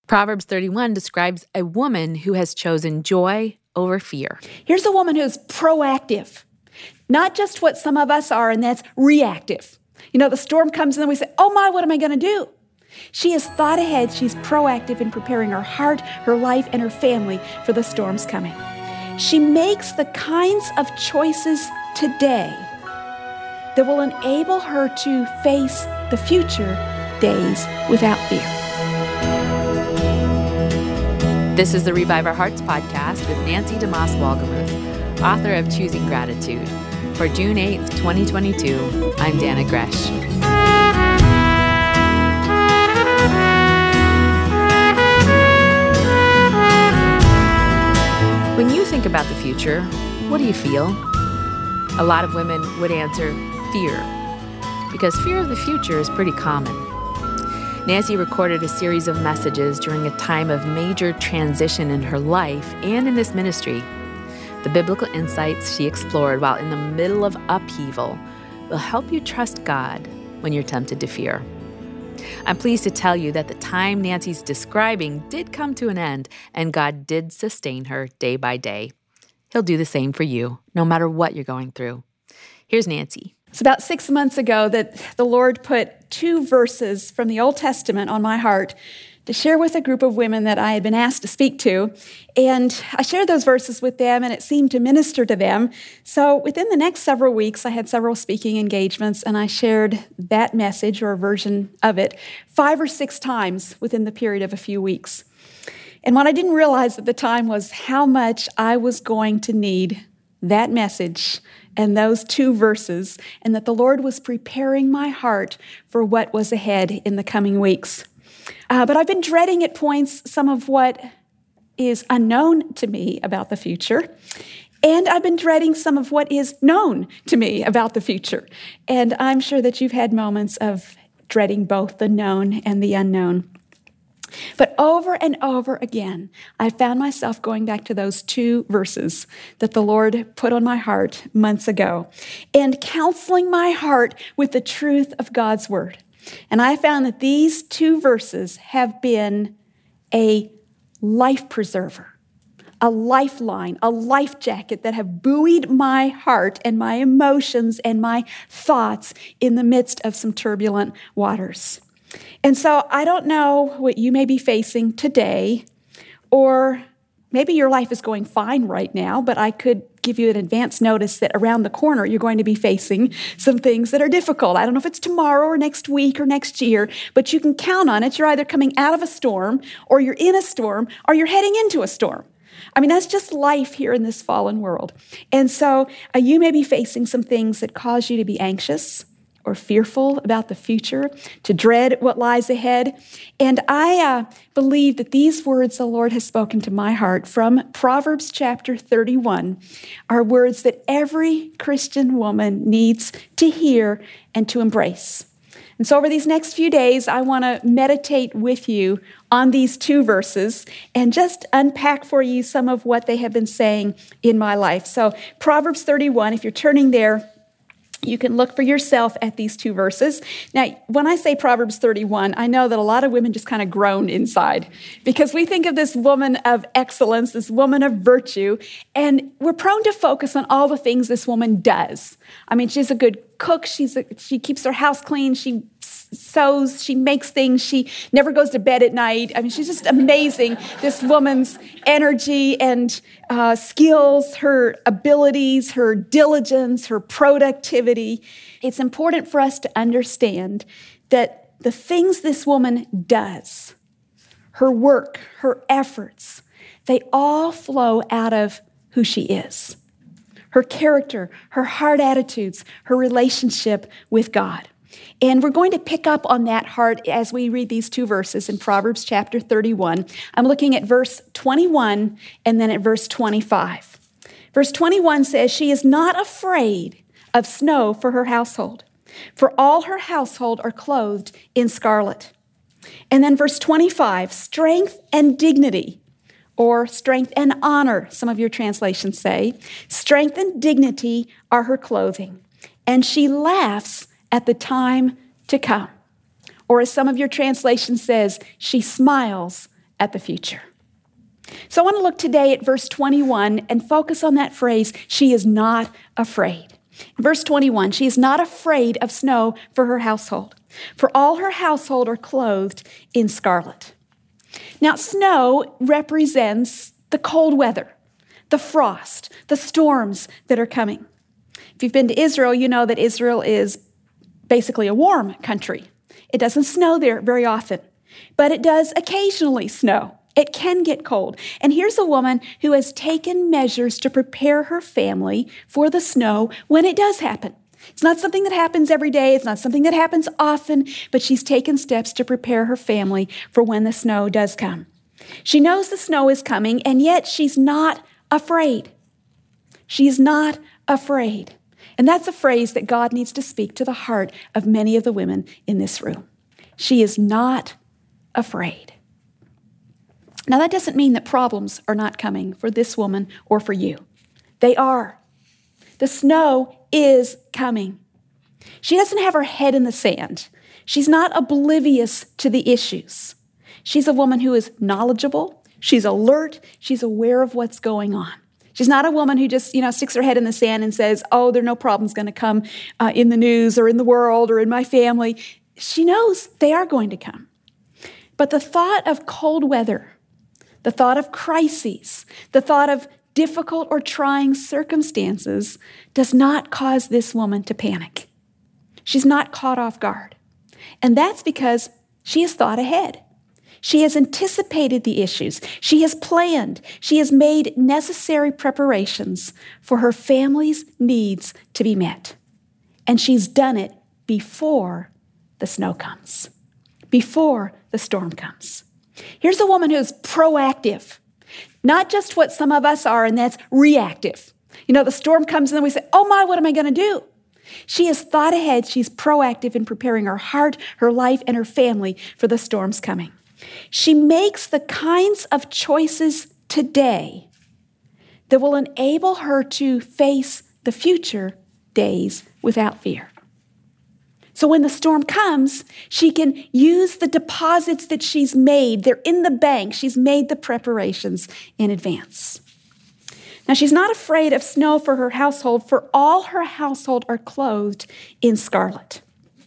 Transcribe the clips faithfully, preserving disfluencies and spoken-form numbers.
Proverbs thirty-one describes a woman who has chosen joy over fear. Here's a woman who's proactive, not just what some of us are, and that's reactive. You know, the storm comes and then we say, oh my, what am I going to do? She has thought ahead. She's proactive in preparing her heart, her life, and her family for the storms coming. She makes the kinds of choices today that will enable her to face the future days without fear. This is the Revive Our Hearts podcast with Nancy DeMoss Wolgemuth, author of Choosing Gratitude. For June eighth, twenty twenty-two, I'm Dana Gresh. When you think about the future, what do you feel? A lot of women would answer fear, because fear of the future is pretty common. Nancy recorded a series of messages during a time of major transition in her life and in this ministry. The biblical insights she explored while in the middle of upheaval will help you trust God when you're tempted to fear. I'm pleased to tell you that the time Nancy's describing did come to an end, and God did sustain her day by day. He'll do the same for you, no matter what you're going through. Here's Nancy. It's about six months ago that the Lord put two verses from the Old Testament on my heart to share with a group of women that I had been asked to speak to. And I shared those verses with them, and it seemed to minister to them. So within the next several weeks, I had several speaking engagements, and I shared that message or a version of it five or six times within the period of a few weeks. And what I didn't realize at the time was how much I was going to need that message and those two verses, and that the Lord was preparing my heart for what was ahead in the coming weeks. Uh, but I've been dreading at points some of what is unknown to me about the future, and I've been dreading some of what is known to me about the future. And I'm sure that you've had moments of dreading both the known and the unknown. But over and over again, I found myself going back to those two verses that the Lord put on my heart months ago and counseling my heart with the truth of God's word. And I found that these two verses have been a life preserver, a lifeline, a life jacket that have buoyed my heart and my emotions and my thoughts in the midst of some turbulent waters. And so I don't know what you may be facing today, or maybe your life is going fine right now, but I could give you an advance notice that around the corner you're going to be facing some things that are difficult. I don't know if it's tomorrow or next week or next year, but you can count on it. You're either coming out of a storm, or you're in a storm, or you're heading into a storm. I mean, that's just life here in this fallen world. And so uh, you may be facing some things that cause you to be anxious or fearful about the future, to dread what lies ahead. And I uh, believe that these words the Lord has spoken to my heart from Proverbs chapter thirty-one are words that every Christian woman needs to hear and to embrace. And so over these next few days, I want to meditate with you on these two verses and just unpack for you some of what they have been saying in my life. So Proverbs thirty-one, if you're turning there, you can look for yourself at these two verses. Now, when I say Proverbs thirty-one, I know that a lot of women just kind of groan inside because we think of this woman of excellence, this woman of virtue, and we're prone to focus on all the things this woman does. I mean, she's a good cook. She's a, she keeps her house clean. She sews. She makes things. She never goes to bed at night. I mean, she's just amazing. This woman's energy and uh, skills, her abilities, her diligence, her productivity. It's important for us to understand that the things this woman does, her work, her efforts, they all flow out of who she is. Her character, her heart attitudes, her relationship with God. And we're going to pick up on that heart as we read these two verses in Proverbs chapter thirty-one. I'm looking at verse twenty-one and then at verse twenty-five. Verse twenty-one says, "She is not afraid of snow for her household, for all her household are clothed in scarlet." And then verse twenty-five, "Strength and dignity," or strength and honor, some of your translations say. "Strength and dignity are her clothing, and she laughs at the time to come." Or as some of your translation says, "She smiles at the future. So I want to look today at verse twenty-one and focus on that phrase, she is not afraid. In verse twenty-one, she is not afraid of snow for her household, for all her household are clothed in scarlet. Now, snow represents the cold weather, the frost, the storms that are coming. If you've been to Israel, you know that Israel is basically a warm country. It doesn't snow there very often, but it does occasionally snow. It can get cold. And here's a woman who has taken measures to prepare her family for the snow when it does happen. It's not something that happens every day. It's not something that happens often, but she's taken steps to prepare her family for when the snow does come. She knows the snow is coming, and yet she's not afraid. She's not afraid. And that's a phrase that God needs to speak to the heart of many of the women in this room. She is not afraid. Now, that doesn't mean that problems are not coming for this woman or for you. They are. The snow is coming. She doesn't have her head in the sand. She's not oblivious to the issues. She's a woman who is knowledgeable. She's alert. She's aware of what's going on. She's not a woman who just, you know, sticks her head in the sand and says, oh, there are no problems going to come uh, in the news or in the world or in my family. She knows they are going to come. But the thought of cold weather, the thought of crises, the thought of difficult or trying circumstances does not cause this woman to panic. She's not caught off guard. And that's because she has thought ahead. She has anticipated the issues. She has planned. She has made necessary preparations for her family's needs to be met. And she's done it before the snow comes, before the storm comes. Here's a woman who's proactive, not just what some of us are, and that's reactive. You know, the storm comes and then we say, oh my, what am I going to do? She has thought ahead. She's proactive in preparing her heart, her life, and her family for the storms coming. She makes the kinds of choices today that will enable her to face the future days without fear. So when the storm comes, she can use the deposits that she's made. They're in the bank. She's made the preparations in advance. Now, she's not afraid of snow for her household, for all her household are clothed in scarlet.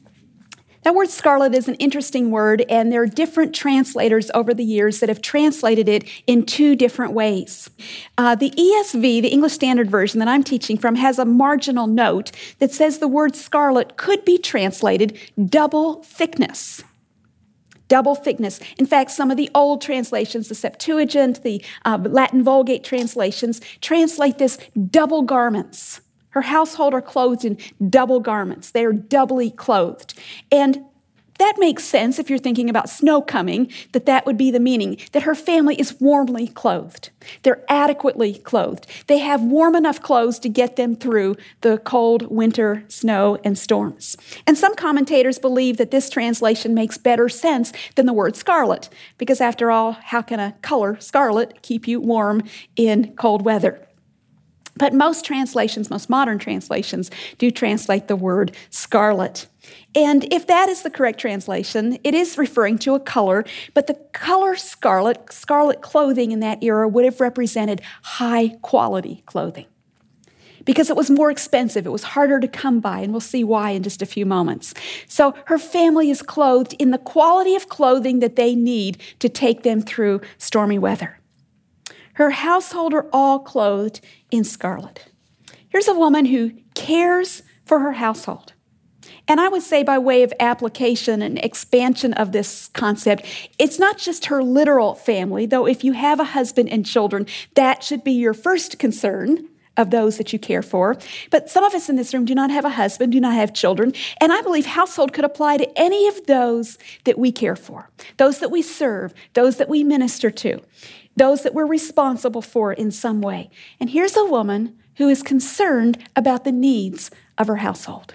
That word scarlet is an interesting word, and there are different translators over the years that have translated it in two different ways. Uh, the E S V, the English Standard Version that I'm teaching from, has a marginal note that says the word scarlet could be translated double thickness. Double thickness. In fact, some of the old translations, the Septuagint, the uh, Latin Vulgate translations, translate this double garments. Her household are clothed in double garments. They are doubly clothed. And that makes sense if you're thinking about snow coming, that that would be the meaning, that her family is warmly clothed. They're adequately clothed. They have warm enough clothes to get them through the cold winter snow and storms. And some commentators believe that this translation makes better sense than the word scarlet, because after all, how can a color, scarlet, keep you warm in cold weather? But most translations, most modern translations, do translate the word scarlet. And if that is the correct translation, it is referring to a color, but the color scarlet, scarlet clothing in that era would have represented high quality clothing because it was more expensive. It was harder to come by, and we'll see why in just a few moments. So her family is clothed in the quality of clothing that they need to take them through stormy weather. Her household are all clothed in scarlet. Here's a woman who cares for her household. And I would say by way of application and expansion of this concept, it's not just her literal family, though if you have a husband and children, that should be your first concern of those that you care for. But some of us in this room do not have a husband, do not have children, and I believe household could apply to any of those that we care for, those that we serve, those that we minister to, those that we're responsible for in some way. And here's a woman who is concerned about the needs of her household.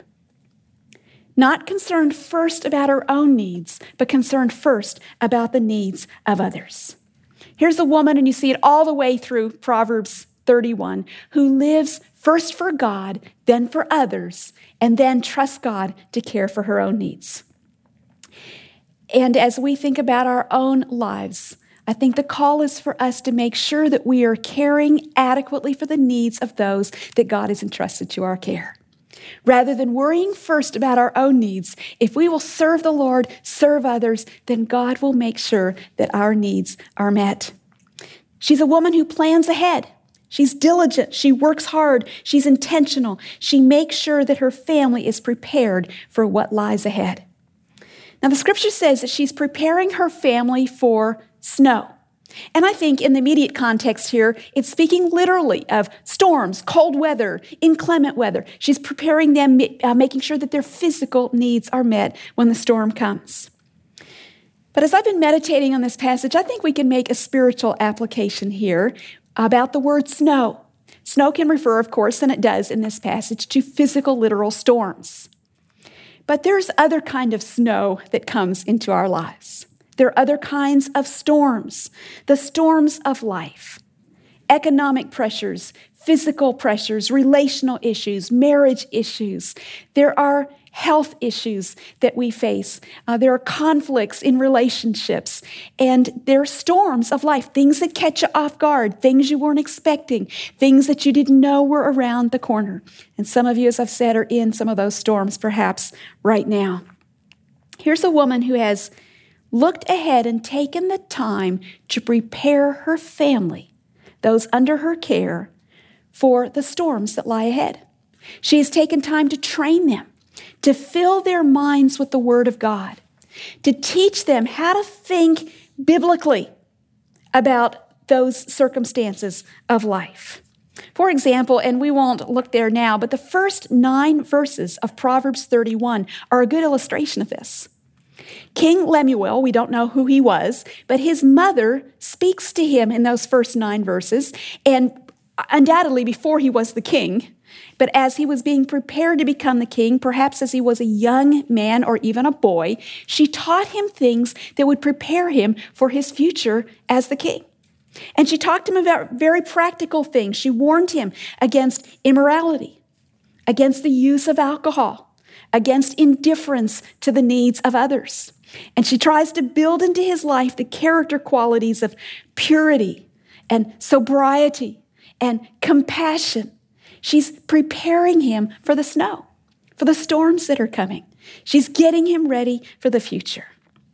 Not concerned first about her own needs, but concerned first about the needs of others. Here's a woman, and you see it all the way through Proverbs thirty-one, who lives first for God, then for others, and then trusts God to care for her own needs. And as we think about our own lives, I think the call is for us to make sure that we are caring adequately for the needs of those that God has entrusted to our care. Rather than worrying first about our own needs, if we will serve the Lord, serve others, then God will make sure that our needs are met. She's a woman who plans ahead. She's diligent. She works hard. She's intentional. She makes sure that her family is prepared for what lies ahead. Now, the scripture says that she's preparing her family for snow. And I think in the immediate context here, it's speaking literally of storms, cold weather, inclement weather. She's preparing them, uh, making sure that their physical needs are met when the storm comes. But as I've been meditating on this passage, I think we can make a spiritual application here about the word snow. Snow can refer, of course, and it does in this passage, to physical, literal storms. But there's other kind of snow that comes into our lives. There are other kinds of storms, the storms of life, economic pressures, physical pressures, relational issues, marriage issues. There are health issues that we face. Uh, there are conflicts in relationships, and there are storms of life, things that catch you off guard, things you weren't expecting, things that you didn't know were around the corner. And some of you, as I've said, are in some of those storms perhaps right now. Here's a woman who has looked ahead and taken the time to prepare her family, those under her care, for the storms that lie ahead. She has taken time to train them, to fill their minds with the Word of God, to teach them how to think biblically about those circumstances of life. For example, and we won't look there now, but the first nine verses of Proverbs thirty-one are a good illustration of this. King Lemuel, we don't know who he was, but his mother speaks to him in those first nine verses, and undoubtedly before he was the king, but as he was being prepared to become the king, perhaps as he was a young man or even a boy, she taught him things that would prepare him for his future as the king. And she talked to him about very practical things. She warned him against immorality, against the use of alcohol, against indifference to the needs of others. And she tries to build into his life the character qualities of purity and sobriety and compassion. She's preparing him for the snow, for the storms that are coming. She's getting him ready for the future.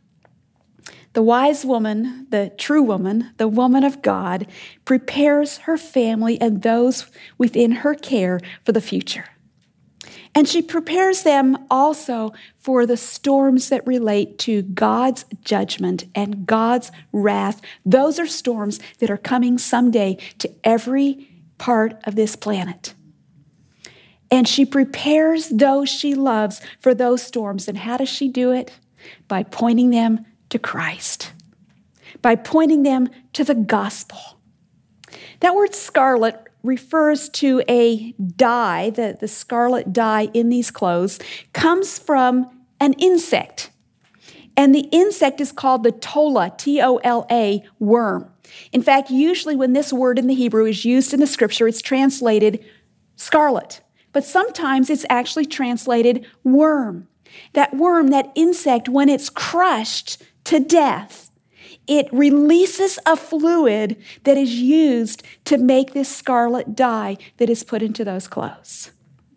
The wise woman, the true woman, the woman of God, prepares her family and those within her care for the future. And she prepares them also for the storms that relate to God's judgment and God's wrath. Those are storms that are coming someday to every part of this planet. And she prepares those she loves for those storms. And how does she do it? By pointing them to Christ, by pointing them to the gospel. That word scarlet refers to a dye, the, the scarlet dye in these clothes, comes from an insect. And the insect is called the tola, T O L A, worm. In fact, usually when this word in the Hebrew is used in the scripture, it's translated scarlet. But sometimes it's actually translated worm. That worm, that insect, when it's crushed to death, it releases a fluid that is used to make this scarlet dye that is put into those clothes.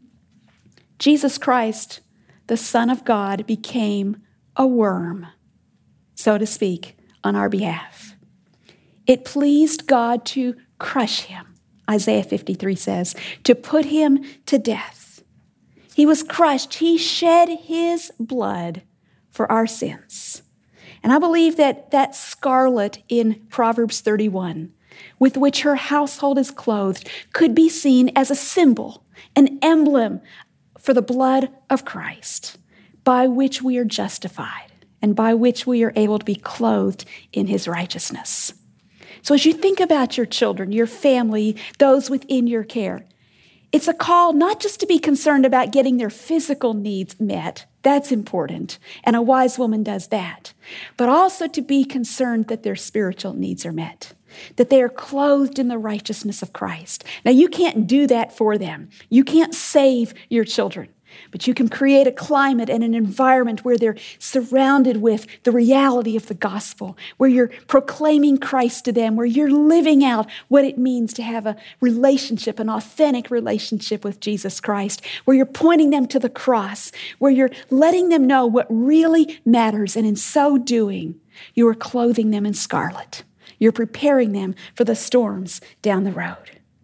Jesus Christ, the Son of God, became a worm, so to speak, on our behalf. It pleased God to crush him, Isaiah fifty-three says, to put him to death. He was crushed. He shed his blood for our sins. And I believe that that scarlet in Proverbs thirty-one, with which her household is clothed, could be seen as a symbol, an emblem for the blood of Christ, by which we are justified and by which we are able to be clothed in his righteousness. So as you think about your children, your family, those within your care, it's a call not just to be concerned about getting their physical needs met. That's important, and a wise woman does that. But also to be concerned that their spiritual needs are met, that they are clothed in the righteousness of Christ. Now, you can't do that for them. You can't save your children. But you can create a climate and an environment where they're surrounded with the reality of the gospel, where you're proclaiming Christ to them, where you're living out what it means to have a relationship, an authentic relationship with Jesus Christ, where you're pointing them to the cross, where you're letting them know what really matters. And in so doing, you are clothing them in scarlet. You're preparing them for the storms down the road.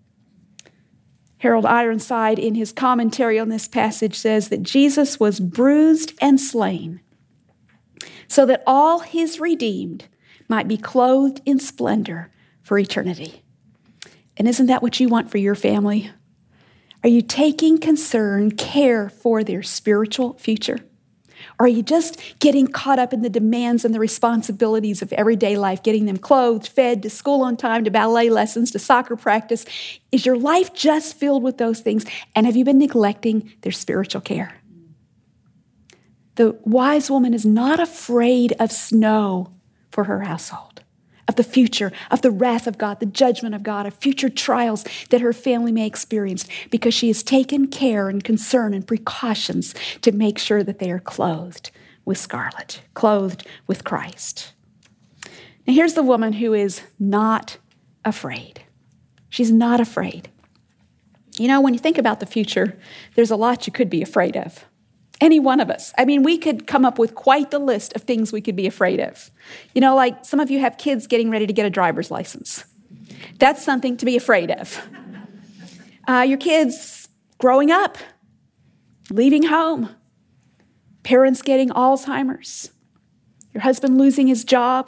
Harold Ironside, in his commentary on this passage, says that Jesus was bruised and slain so that all his redeemed might be clothed in splendor for eternity. And isn't that what you want for your family? Are you taking concern, care for their spiritual future? Or are you just getting caught up in the demands and the responsibilities of everyday life, getting them clothed, fed, to school on time, to ballet lessons, to soccer practice? Is your life just filled with those things? And have you been neglecting their spiritual care? The wise woman is not afraid of snow for her household, of the future, of the wrath of God, the judgment of God, of future trials that her family may experience, because she has taken care and concern and precautions to make sure that they are clothed with scarlet, clothed with Christ. Now here's the woman who is not afraid. She's not afraid. You know, when you think about the future, there's a lot you could be afraid of. Any one of us. I mean, we could come up with quite the list of things we could be afraid of. You know, like some of you have kids getting ready to get a driver's license. That's something to be afraid of. Uh, your kids growing up, leaving home, parents getting Alzheimer's, your husband losing his job,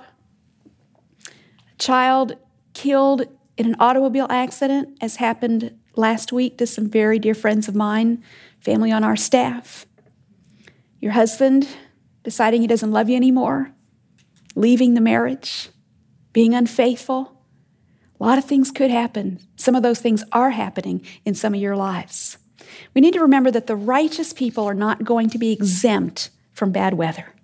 a child killed in an automobile accident, as happened last week to some very dear friends of mine, family on our staff. Your husband deciding he doesn't love you anymore, leaving the marriage, being unfaithful. A lot of things could happen. Some of those things are happening in some of your lives. We need to remember that the righteous people are not going to be exempt from bad weather.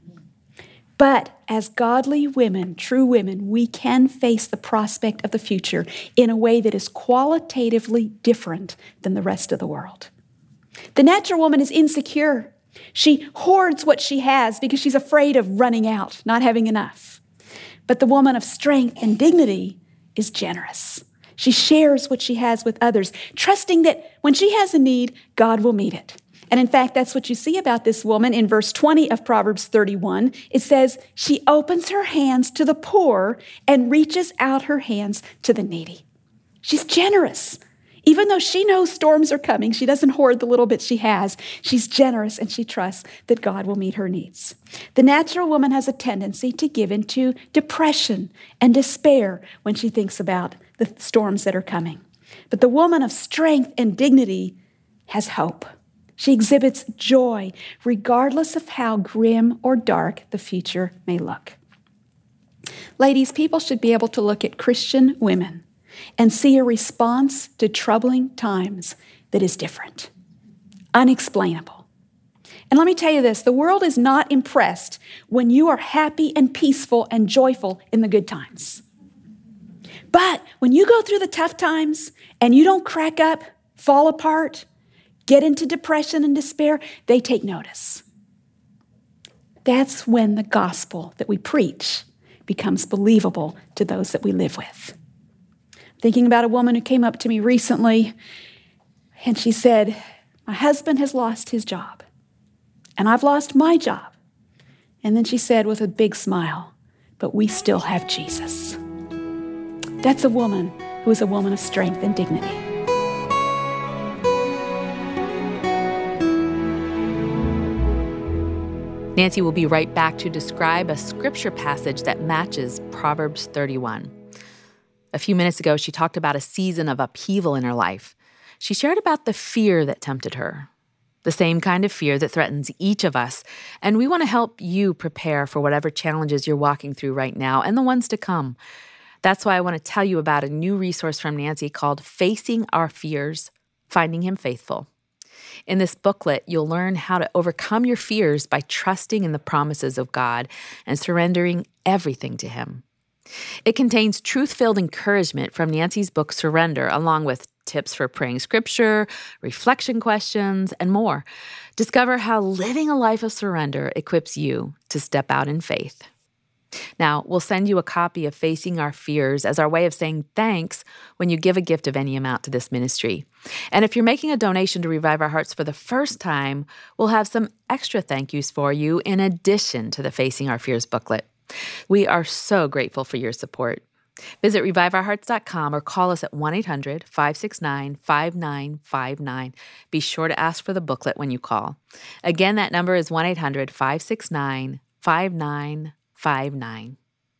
But as godly women, true women, we can face the prospect of the future in a way that is qualitatively different than the rest of the world. The natural woman is insecure. She hoards what she has because she's afraid of running out, not having enough. But the woman of strength and dignity is generous. She shares what she has with others, trusting that when she has a need, God will meet it. And in fact, that's what you see about this woman in verse twenty of Proverbs thirty-one. It says, she opens her hands to the poor and reaches out her hands to the needy. She's generous. Even though she knows storms are coming, she doesn't hoard the little bit she has. She's generous and she trusts that God will meet her needs. The natural woman has a tendency to give into depression and despair when she thinks about the storms that are coming. But the woman of strength and dignity has hope. She exhibits joy regardless of how grim or dark the future may look. Ladies, people should be able to look at Christian women and see a response to troubling times that is different, unexplainable. And let me tell you this, the world is not impressed when you are happy and peaceful and joyful in the good times. But when you go through the tough times and you don't crack up, fall apart, get into depression and despair, they take notice. That's when the gospel that we preach becomes believable to those that we live with. Thinking about a woman who came up to me recently, and she said, my husband has lost his job, and I've lost my job. And then she said with a big smile, but we still have Jesus. That's a woman who is a woman of strength and dignity. Nancy will be right back to describe a scripture passage that matches Proverbs thirty-one. A few minutes ago, she talked about a season of upheaval in her life. She shared about the fear that tempted her, the same kind of fear that threatens each of us. And we want to help you prepare for whatever challenges you're walking through right now and the ones to come. That's why I want to tell you about a new resource from Nancy called Facing Our Fears, Finding Him Faithful. In this booklet, you'll learn how to overcome your fears by trusting in the promises of God and surrendering everything to Him. It contains truth-filled encouragement from Nancy's book, Surrender, along with tips for praying scripture, reflection questions, and more. Discover how living a life of surrender equips you to step out in faith. Now, we'll send you a copy of Facing Our Fears as our way of saying thanks when you give a gift of any amount to this ministry. And if you're making a donation to Revive Our Hearts for the first time, we'll have some extra thank yous for you in addition to the Facing Our Fears booklet. We are so grateful for your support. Visit revive our hearts dot com or call us at one eight hundred, five six nine, five nine five nine. Be sure to ask for the booklet when you call. Again, that number is one eight hundred, five six nine, five nine five nine.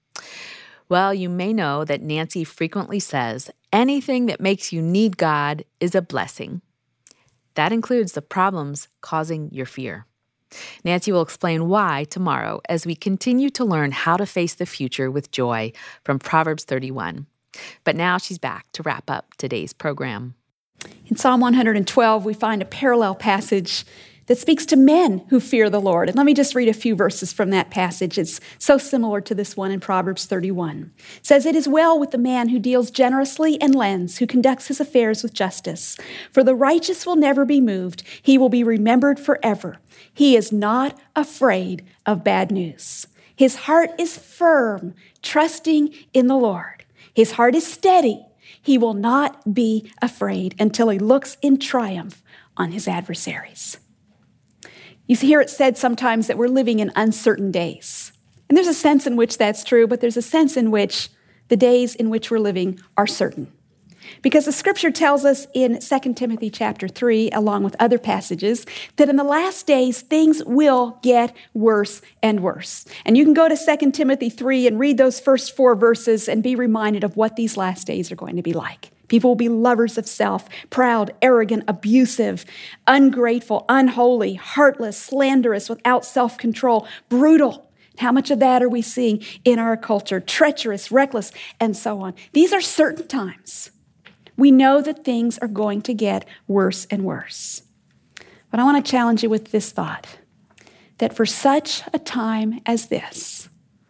Well, you may know that Nancy frequently says, anything that makes you need God is a blessing. That includes the problems causing your fear. Nancy will explain why tomorrow as we continue to learn how to face the future with joy from Proverbs thirty-one. But now she's back to wrap up today's program. In Psalm one hundred twelve, we find a parallel passage that speaks to men who fear the Lord. And let me just read a few verses from that passage. It's so similar to this one in Proverbs thirty-one. It says, "It is well with the man who deals generously and lends, who conducts his affairs with justice. For the righteous will never be moved. He will be remembered forever. He is not afraid of bad news. His heart is firm, trusting in the Lord. His heart is steady. He will not be afraid until he looks in triumph on his adversaries." You hear it said sometimes that we're living in uncertain days. And there's a sense in which that's true, but there's a sense in which the days in which we're living are certain. Because the scripture tells us in Second Timothy chapter three, along with other passages, that in the last days, things will get worse and worse. And you can go to Second Timothy three and read those first four verses and be reminded of what these last days are going to be like. People will be lovers of self, proud, arrogant, abusive, ungrateful, unholy, heartless, slanderous, without self-control, brutal. How much of that are we seeing in our culture? Treacherous, reckless, and so on. These are certain times. We know that things are going to get worse and worse. But I want to challenge you with this thought, that for such a time as this,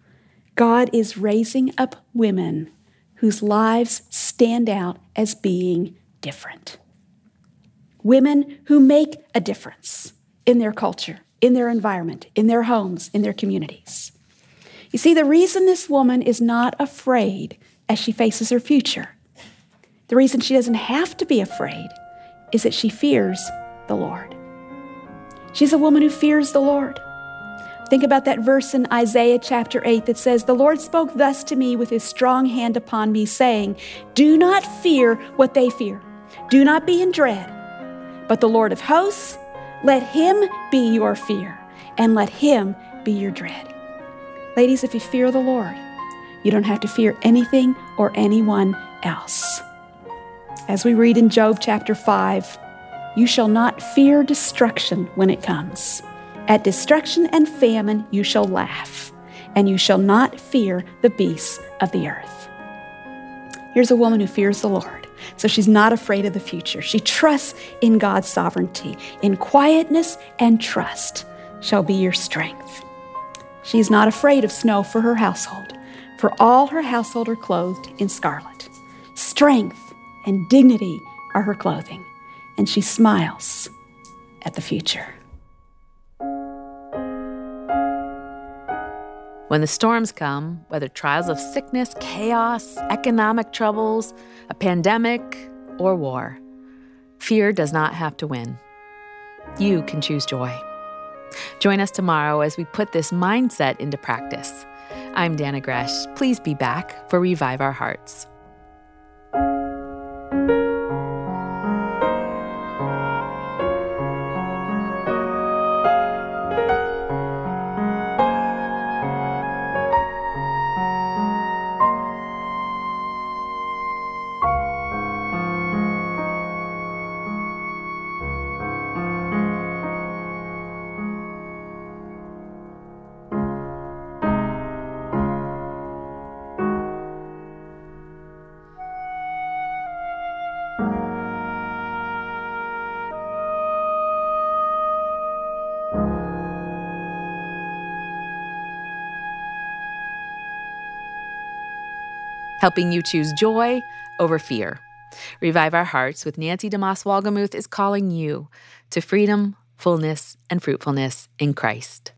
God is raising up women whose lives stand out as being different. Women who make a difference in their culture, in their environment, in their homes, in their communities. You see, the reason this woman is not afraid as she faces her future, the reason she doesn't have to be afraid, is that she fears the Lord. She's a woman who fears the Lord. Think about that verse in Isaiah chapter eight that says, "The Lord spoke thus to me with his strong hand upon me, saying, do not fear what they fear. Do not be in dread. But the Lord of hosts, let him be your fear, and let him be your dread." Ladies, if you fear the Lord, you don't have to fear anything or anyone else. As we read in Job chapter five, "You shall not fear destruction when it comes. At destruction and famine you shall laugh, and you shall not fear the beasts of the earth." Here's a woman who fears the Lord, so she's not afraid of the future. She trusts in God's sovereignty. In quietness and trust shall be your strength. She's not afraid of snow for her household, for all her household are clothed in scarlet. Strength and dignity are her clothing, and she smiles at the future. When the storms come, whether trials of sickness, chaos, economic troubles, a pandemic, or war, fear does not have to win. You can choose joy. Join us tomorrow as we put this mindset into practice. I'm Dana Gresh. Please be back for Revive Our Hearts. Helping you choose joy over fear. Revive Our Hearts with Nancy DeMoss Wolgemuth is calling you to freedom, fullness, and fruitfulness in Christ.